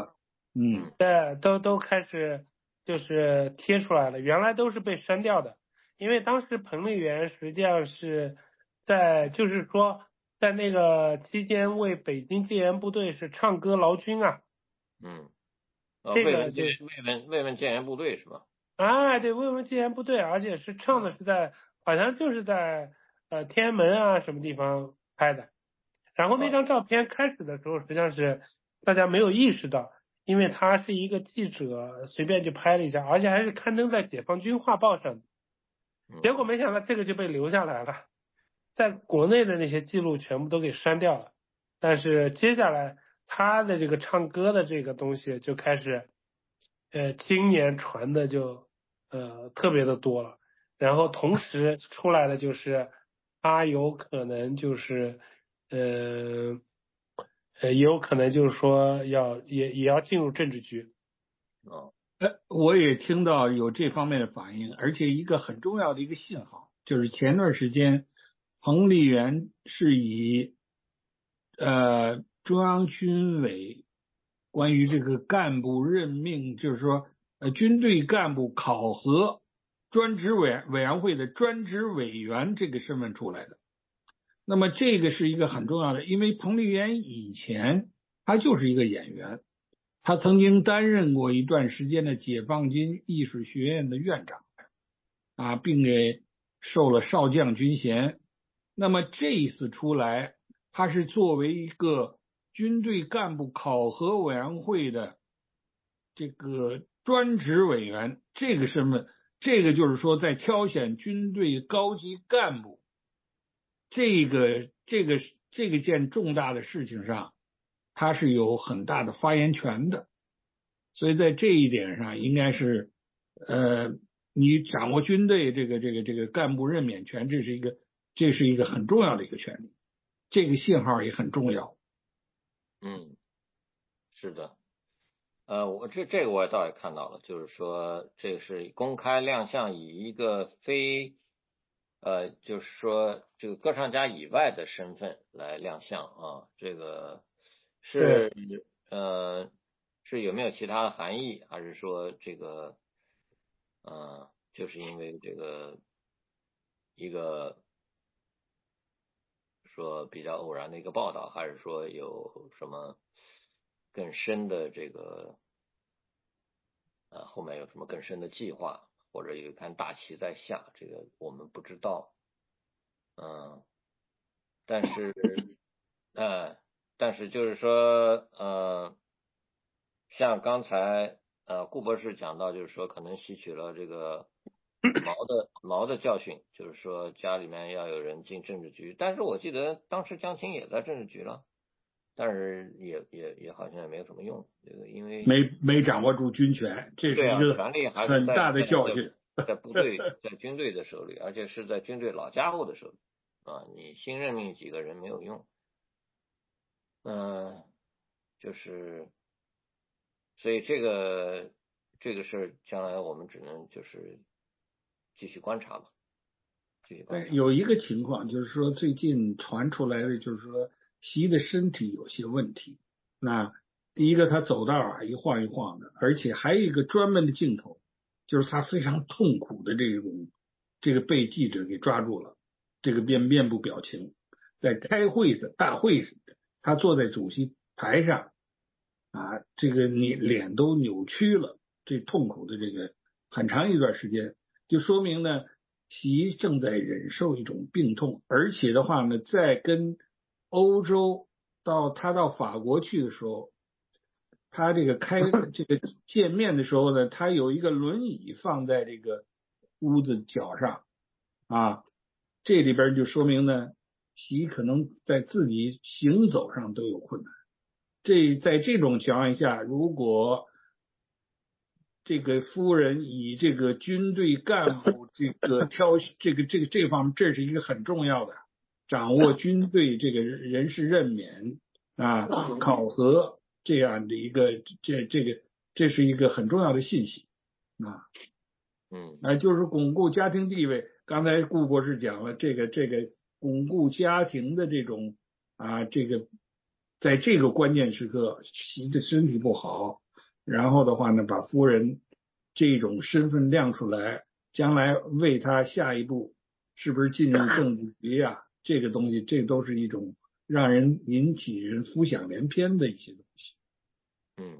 嗯， 对，都都开始就是贴出来了，原来都是被删掉的，因为当时彭丽媛实际上是在就是说在那个期间为北京戒严部队是唱歌劳军啊。 嗯，呃， 这个慰问就慰问慰问戒严部队是吧？ 啊，对，慰问戒严部队，而且是唱的是在好像就是在呃天安门啊什么地方拍的。然后那张照片开始的时候，实际上是大家没有意识到，因为他是一个记者随便就拍了一下，而且还是刊登在解放军画报上的。结果没想到这个就被留下来了，在国内的那些记录全部都给删掉了。但是接下来他的这个唱歌的这个东西就开始，呃，今年传的就呃特别的多了。然后同时出来的就是他有可能就是呃呃也有可能就是说要也也要进入政治局。 哦， 呃，我也听到有这方面的反应，而且一个很重要的一个信号，就是前段时间彭丽媛是以呃中央军委关于这个干部任命，就是说呃军队干部考核专职委委员会的专职委员这个身份出来的。那么这个是一个很重要的，因为彭丽媛以前她就是一个演员。他曾经担任过一段时间的解放军艺术学院的院长，啊，并给受了少将军衔。那么这一次出来，他是作为一个军队干部考核委员会的这个专职委员，这个身份，这个就是说在挑选军队高级干部这个这个这个件重大的事情上，他是有很大的发言权的。所以在这一点上，应该是呃，你掌握军队这个这个这个干部任免权，这是一个这是一个很重要的一个权利，这个信号也很重要。 嗯，是的。呃，我这这个我倒也看到了，就是说这个是公开亮相，以一个非呃，就是说这个歌唱家以外的身份来亮相啊，这个是呃是有没有其他的含义，还是说这个呃就是因为这个一个说比较偶然的一个报道，还是说有什么更深的这个呃后面有什么更深的计划，或者有一盘大棋在下，这个我们不知道。嗯，但是呃但是就是说呃像刚才呃顾博士讲到，就是说可能吸取了这个毛的毛的教训，就是说家里面要有人进政治局，但是我记得当时江青也在政治局了，但是也也也好像也没有什么用，这个因为没没掌握住军权，这对啊， 是一个权力还是在很大的在教训。 在在部队在军队的手里，而且是在军队老家伙的手里啊，你新任命几个人没有用。嗯，就是所以这个这个事儿，将来我们只能就是继续观察吧，继续观察。 但有一个情况就是说，最近传出来的就是说，习的身体有些问题。那第一个，他走道啊一晃一晃的，而且还有一个专门的镜头，就是他非常痛苦的这种，这个被记者给抓住了，这个面面部表情，在开会的大会上，他坐在主席台上，啊，这个你脸都扭曲了，这痛苦的这个很长一段时间，就说明呢，习正在忍受一种病痛，而且的话呢，在跟欧洲到他到法国去的时候，他这个开这个见面的时候呢，他有一个轮椅放在这个屋子角上啊，这里边就说明呢，习可能在自己行走上都有困难。这在这种情况下，如果这个夫人以这个军队干部这个挑这个这个这方面，这是一个很重要的，掌握军队这个人事任免啊考核这样的一个这这个这是一个很重要的信息啊。 嗯， 啊，就是巩固家庭地位。刚才顾博士讲了，这个这个巩固家庭的这种啊，这个在这个关键时刻，习的身体不好， 然后的话呢，把夫人这种身份亮出来，将来为他下一步是不是进入政治局啊，这个东西，这都是一种让人引起人浮想联翩的一些东西。 嗯，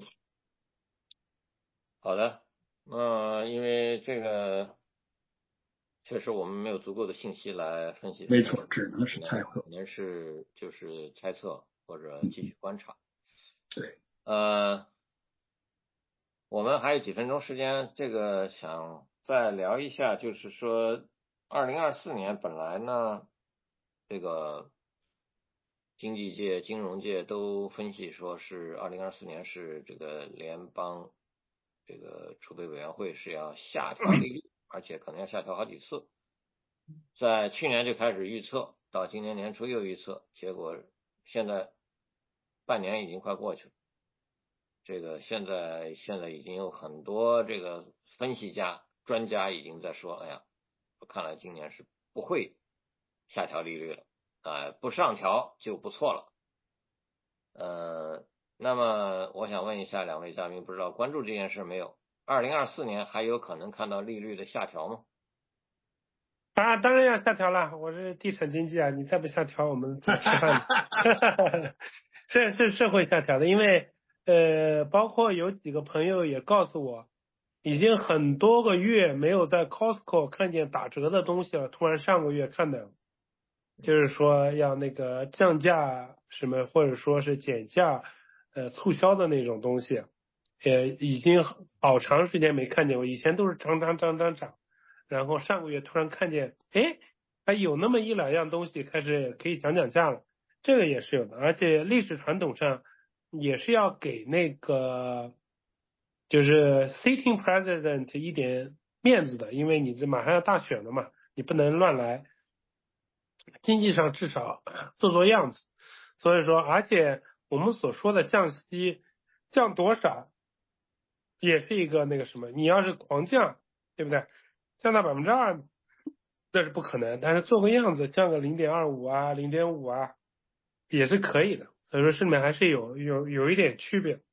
好的，那因为这个确实我们没有足够的信息来分析， 没错，只能是猜测， 可能是就是猜测或者继续观察。 对， 呃，我们还有几分钟时间，这个想再聊一下，就是说，二零二四年本来呢，这个经济界、金融界都分析说是二零二四年是这个联邦这个储备委员会是要下调利率，而且可能要下调好几次。在去年就开始预测，到今年年初又预测，结果现在半年已经快过去了。这个现在现在已经有很多这个分析家、专家已经在说，哎呀，看来今年是不会下调利率了，呃，不上调就不错了。呃，那么我想问一下两位嘉宾，不知道关注这件事没有？二零二四年还有可能看到利率的下调吗？ 啊，当然要下调了，我是地产经济啊，你再不下调，我们怎么吃饭？是是是会下调的，因为呃，包括有几个朋友也告诉我，已经很多个月没有在 Costco 看见打折的东西了，突然上个月看到，就是说要那个降价什么，或者说是减价，呃，促销的那种东西，呃，已经好长时间没看见过，以前都是涨涨涨涨涨。然后上个月突然看见，哎，还有那么一两样东西开始可以讲讲价了，这个也是有的，而且历史传统上也是要给那个就是 sitting president 一点面子的，因为你这马上要大选了嘛，你不能乱来，经济上至少做做样子。所以说，而且我们所说的降息降多少，也是一个那个什么，你要是狂降，对不对？降到百分之二，那是不可能。但是做个样子，降个零点二五啊、零点五啊，也是可以的。所以说，这里面还是有有有一点区别。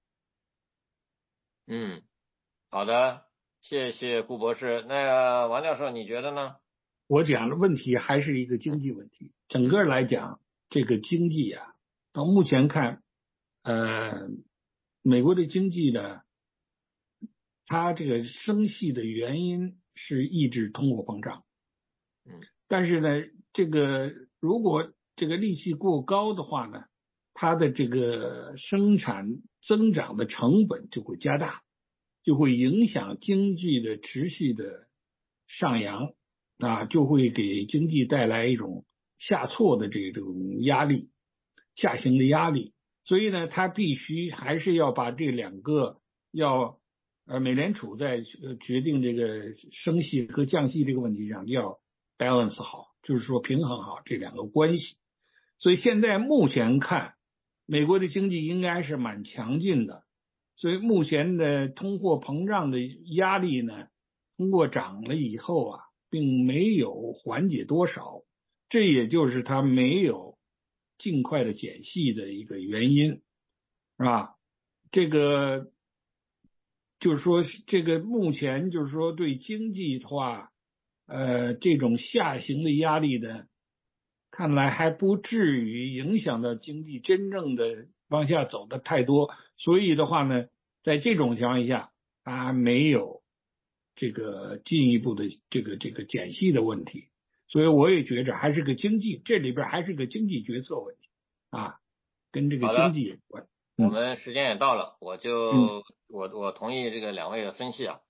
嗯，好的，谢谢顾博士。那个王教授，你觉得呢？ 我讲的问题还是一个经济问题。整个来讲，这个经济啊，到目前看，呃，美国的经济呢，它这个升息的原因是抑制通货膨胀。 嗯， 但是呢，这个如果这个利息过高的话呢，它的这个生产增长的成本就会加大，就会影响经济的持续的上扬啊，就会给经济带来一种下挫的这种压力，下行的压力。所以呢，它必须还是要把这两个要呃美联储在决定这个升息和降息这个问题上要 balance 好，就是说平衡好这两个关系。所以现在目前看，美国的经济应该是蛮强劲的，所以目前的通货膨胀的压力呢，通过涨了以后啊，并没有缓解多少，这也就是它没有尽快的减息的一个原因，是吧？这个就是说，这个目前就是说对经济的话，呃，这种下行的压力呢，看来还不至于影响到经济真正的往下走的太多，所以的话呢，在这种情况下，它没有这个进一步的这个这个减息的问题，所以我也觉着还是个经济，这里边还是个经济决策问题啊，跟这个经济有关。 我们时间也到了，我就、 嗯、 我我同意这个两位的分析啊。